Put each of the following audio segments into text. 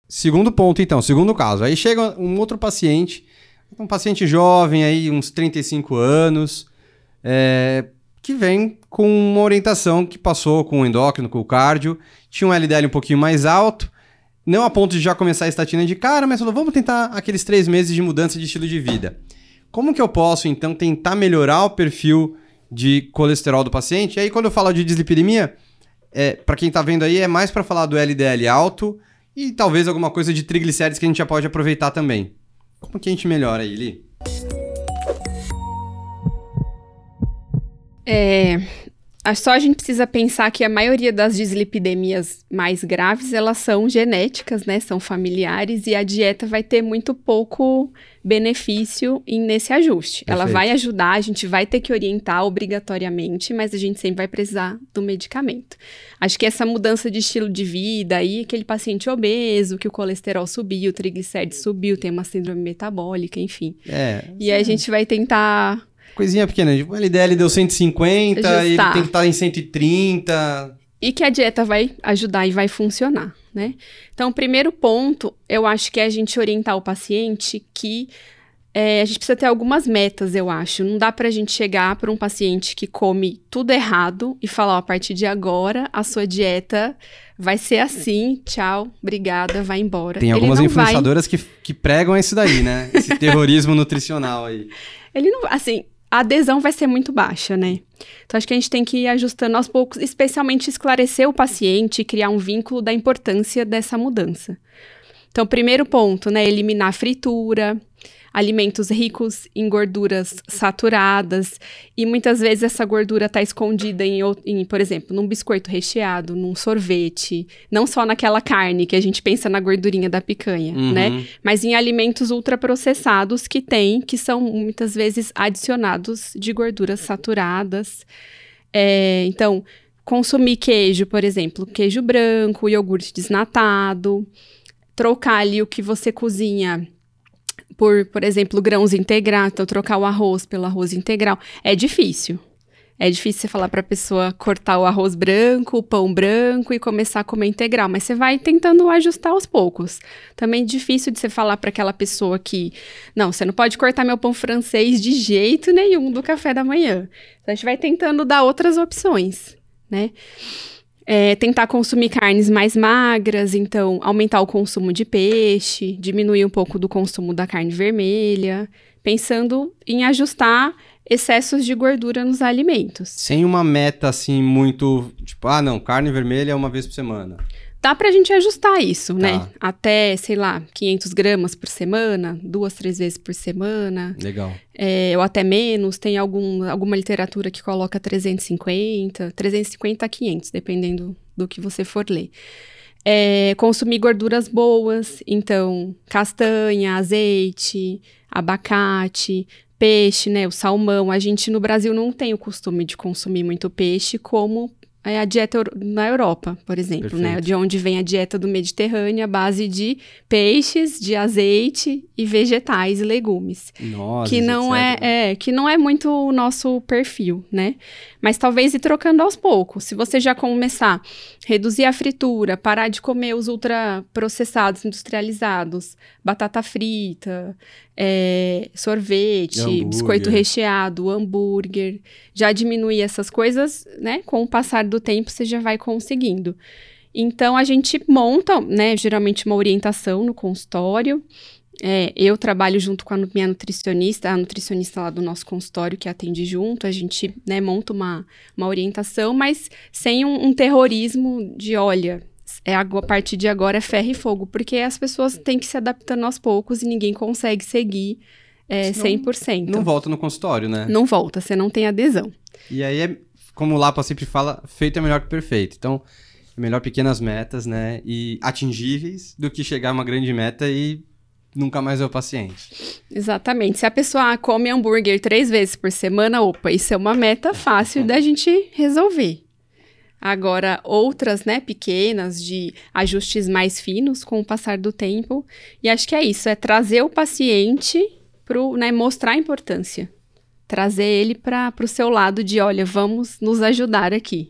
Segundo ponto, então, segundo caso. Aí chega um outro paciente, um paciente jovem, aí, uns 35 anos, que vem com uma orientação que passou com o endócrino, com o cardio, tinha um LDL um pouquinho mais alto, não a ponto de já começar a estatina de cara, mas falou, vamos tentar aqueles 3 meses de mudança de estilo de vida. Como que eu posso, então, tentar melhorar o perfil de colesterol do paciente? E aí, quando eu falo de dislipidemia, para quem tá vendo aí, é mais para falar do LDL alto e talvez alguma coisa de triglicérides que a gente já pode aproveitar também. Como que a gente melhora aí, Li? Só a gente precisa pensar que a maioria das dislipidemias mais graves, elas são genéticas, né? São familiares e a dieta vai ter muito pouco benefício nesse ajuste. Perfeito. Ela vai ajudar, a gente vai ter que orientar obrigatoriamente, mas a gente sempre vai precisar do medicamento. Acho que essa mudança de estilo de vida aí, aquele paciente obeso, que o colesterol subiu, o triglicéride subiu, tem uma síndrome metabólica, enfim. E aí a gente vai tentar... Coisinha pequena, o LDL deu 150, ele tem que estar em 130. E que a dieta vai ajudar e vai funcionar, né? Então, o primeiro ponto, eu acho que é a gente orientar o paciente que a gente precisa ter algumas metas, eu acho. Não dá pra gente chegar para um paciente que come tudo errado e falar, ó, a partir de agora, a sua dieta vai ser assim, tchau, obrigada, vai embora. Tem algumas influenciadoras que pregam isso daí, né? Esse terrorismo nutricional aí. Ele não... Assim... A adesão vai ser muito baixa, né? Então, acho que a gente tem que ir ajustando aos poucos, especialmente esclarecer o paciente e criar um vínculo da importância dessa mudança. Então, primeiro ponto, né? Eliminar a fritura, alimentos ricos em gorduras saturadas, e muitas vezes essa gordura está escondida em, por exemplo, num biscoito recheado, num sorvete, não só naquela carne que a gente pensa na gordurinha da picanha, né? Mas em alimentos ultraprocessados que são muitas vezes adicionados de gorduras saturadas. Então, consumir queijo, por exemplo, queijo branco, iogurte desnatado, trocar ali o que você cozinha por exemplo, grãos integrais, então trocar o arroz pelo arroz integral. É difícil. É difícil você falar para a pessoa cortar o arroz branco, o pão branco e começar a comer integral, mas você vai tentando ajustar aos poucos. Também é difícil de você falar para aquela pessoa que, não, você não pode cortar meu pão francês de jeito nenhum do café da manhã. Então, a gente vai tentando dar outras opções, né? Tentar consumir carnes mais magras, então aumentar o consumo de peixe, diminuir um pouco do consumo da carne vermelha, pensando em ajustar excessos de gordura nos alimentos. Sem uma meta assim muito, tipo, não, carne vermelha é uma vez por semana. Dá pra gente ajustar isso, né? Até, sei lá, 500 gramas por semana, 2, 3 vezes por semana. Legal. Ou até menos, tem alguma literatura que coloca 350 a 500, dependendo do que você for ler. Consumir gorduras boas, então, castanha, azeite, abacate, peixe, né? O salmão. A gente no Brasil não tem o costume de consumir muito peixe como a dieta na Europa, por exemplo, né? De onde vem a dieta do Mediterrâneo, a base de peixes, de azeite e vegetais e legumes. Nossa, que não é muito o nosso perfil, né? Mas talvez ir trocando aos poucos. Se você já começar a reduzir a fritura, parar de comer os ultraprocessados, industrializados, batata frita, sorvete, biscoito recheado, hambúrguer, já diminuir essas coisas, né? Com o passar do tempo, você já vai conseguindo. Então, a gente monta, né? Geralmente uma orientação no consultório. Eu trabalho junto com a minha nutricionista, a nutricionista lá do nosso consultório que atende junto, a gente, né, monta uma orientação, mas sem um terrorismo de, olha, a partir de agora é ferro e fogo, porque as pessoas têm que se adaptando aos poucos e ninguém consegue seguir 100%. Não volta no consultório, né? Não volta, você não tem adesão. E aí, como o Lapa sempre fala, feito é melhor que perfeito. Então, é melhor pequenas metas, né, e atingíveis do que chegar a uma grande meta e nunca mais ver o paciente. Exatamente. Se a pessoa come hambúrguer 3 vezes por semana, isso é uma meta fácil da gente resolver. Agora, outras, né, pequenas, de ajustes mais finos com o passar do tempo. E acho que é isso, trazer o paciente né, mostrar a importância. Trazer ele para o seu lado de, olha, vamos nos ajudar aqui.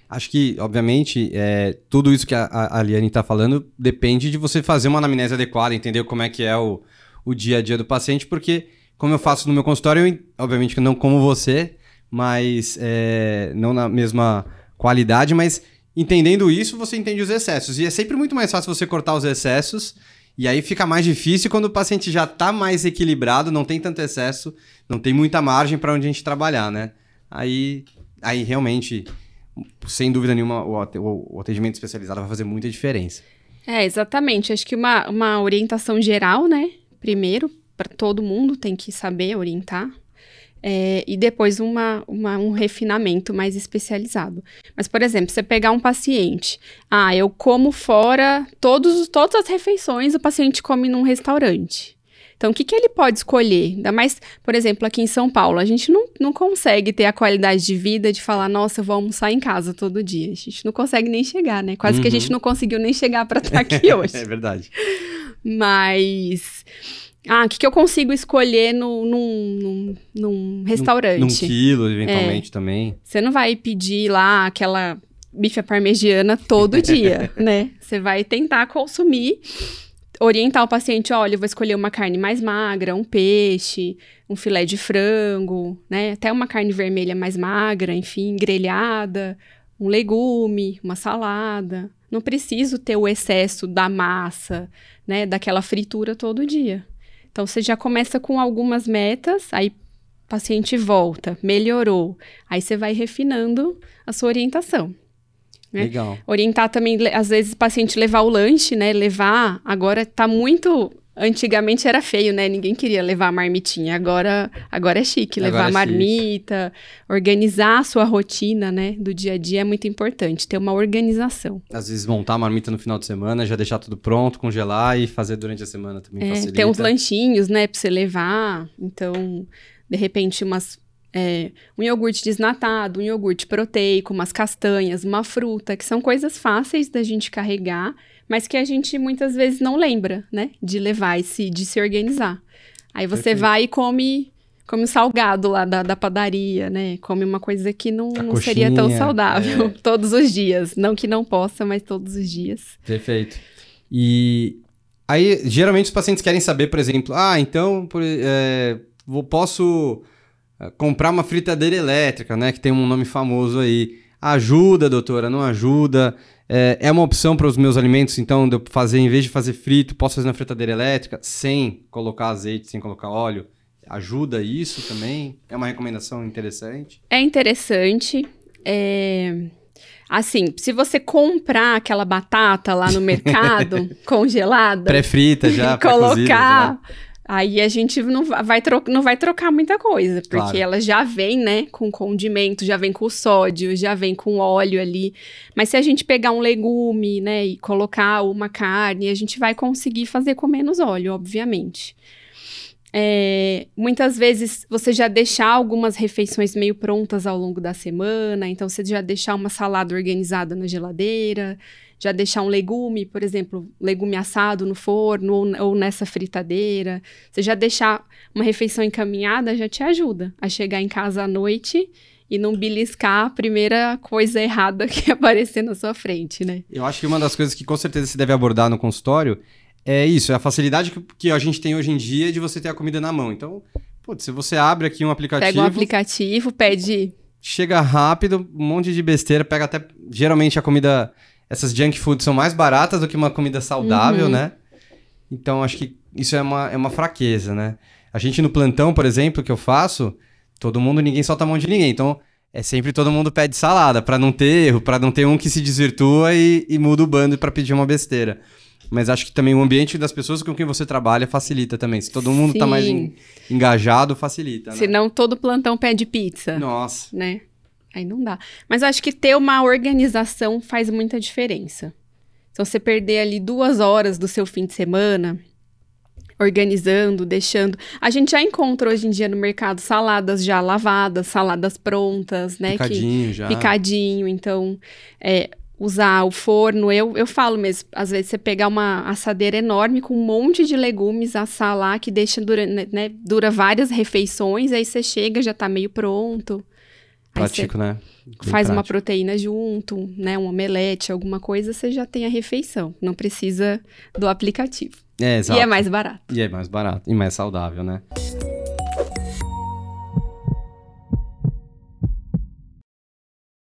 Acho que, obviamente, tudo isso que a Liane está falando depende de você fazer uma anamnese adequada, entender como é que é o dia a dia do paciente, porque, como eu faço no meu consultório, obviamente que não como você, mas não na mesma qualidade, mas entendendo isso, você entende os excessos. E é sempre muito mais fácil você cortar os excessos, e aí fica mais difícil quando o paciente já está mais equilibrado, não tem tanto excesso, não tem muita margem para onde a gente trabalhar, né? Aí realmente, sem dúvida nenhuma, o atendimento especializado vai fazer muita diferença. Exatamente. Acho que uma orientação geral, né? Primeiro, para todo mundo tem que saber orientar. E depois um refinamento mais especializado. Mas, por exemplo, você pegar um paciente. Eu como fora todas as refeições, o paciente come num restaurante. Então, o que ele pode escolher? Ainda mais, por exemplo, aqui em São Paulo, a gente não consegue ter a qualidade de vida de falar, nossa, eu vou almoçar em casa todo dia. A gente não consegue nem chegar, né? Quase que a gente não conseguiu nem chegar para estar aqui hoje. É verdade. Mas... o que eu consigo escolher num restaurante? Num quilo, eventualmente, também. Você não vai pedir lá aquela bife à parmegiana todo dia, né? Você vai tentar consumir, orientar o paciente, olha, eu vou escolher uma carne mais magra, um peixe, um filé de frango, né? Até uma carne vermelha mais magra, enfim, grelhada, um legume, uma salada. Não preciso ter o excesso da massa, né? Daquela fritura todo dia. Então, você já começa com algumas metas, aí o paciente volta, melhorou. Aí você vai refinando a sua orientação. Né? Legal. Orientar também, às vezes, o paciente levar o lanche, né? Agora tá muito... Antigamente era feio, né? Ninguém queria levar a marmitinha. Agora é chique, levar a marmita, organizar a sua rotina, né? Do dia a dia é muito importante, ter uma organização. Às vezes montar a marmita no final de semana, já deixar tudo pronto, congelar e fazer durante a semana também facilita. Ter uns lanchinhos, né? Pra você levar. Então, de repente, um iogurte desnatado, um iogurte proteico, umas castanhas, uma fruta, que são coisas fáceis da gente carregar, mas que a gente muitas vezes não lembra, né? De levar de se organizar. Aí você vai e come um salgado lá da padaria, né? Come uma coisa que não seria tão saudável todos os dias. Não que não possa, mas todos os dias. Perfeito. E aí, geralmente os pacientes querem saber, por exemplo, então posso comprar uma fritadeira elétrica, né? Que tem um nome famoso aí. Ajuda, doutora? Não ajuda? É uma opção para os meus alimentos, então, de eu fazer, em vez de fazer frito, posso fazer na fritadeira elétrica, sem colocar azeite, sem colocar óleo? Ajuda isso também? É uma recomendação interessante? É interessante. Assim, se você comprar aquela batata lá no mercado, congelada... Pré-frita já, colocar... Aí a gente não vai trocar muita coisa, porque claro, ela já vem, né, com condimento, já vem com sódio, já vem com óleo ali. Mas se a gente pegar um legume, né, e colocar uma carne, a gente vai conseguir fazer com menos óleo, obviamente. Muitas vezes você já deixar algumas refeições meio prontas ao longo da semana, então você já deixar uma salada organizada na geladeira, já deixar um legume, por exemplo, legume assado no forno ou nessa fritadeira. Você já deixar uma refeição encaminhada já te ajuda a chegar em casa à noite e não beliscar a primeira coisa errada que aparecer na sua frente, né? Eu acho que uma das coisas que com certeza se deve abordar no consultório é isso, é a facilidade que a gente tem hoje em dia de você ter a comida na mão. Então, se você abre aqui um aplicativo... Pega um aplicativo, pede... Chega rápido, um monte de besteira, pega até... Geralmente a comida... Essas junk foods são mais baratas do que uma comida saudável, né? Então, acho que isso é uma fraqueza, né? A gente no plantão, por exemplo, que eu faço, ninguém solta a mão de ninguém. Então, sempre todo mundo pede salada, pra não ter erro, pra não ter um que se desvirtua e muda o bando pra pedir uma besteira. Mas acho que também o ambiente das pessoas com quem você trabalha facilita também. Se todo mundo tá mais engajado, facilita, né? Senão todo plantão pede pizza. Nossa. Né? Aí não dá. Mas eu acho que ter uma organização faz muita diferença. Então, você perder ali 2 horas do seu fim de semana organizando, deixando... A gente já encontra hoje em dia no mercado saladas já lavadas, saladas prontas, né? Picadinho. Então, usar o forno. Eu falo mesmo, às vezes você pegar uma assadeira enorme com um monte de legumes, assar lá, que dura várias refeições, aí você chega, já tá meio pronto. prático, né? Bem Faz uma prático. proteína junto, né? Um omelete, alguma coisa, você já tem a refeição. Não precisa do aplicativo. É, exato. E é mais barato. E é mais barato. E mais saudável, né?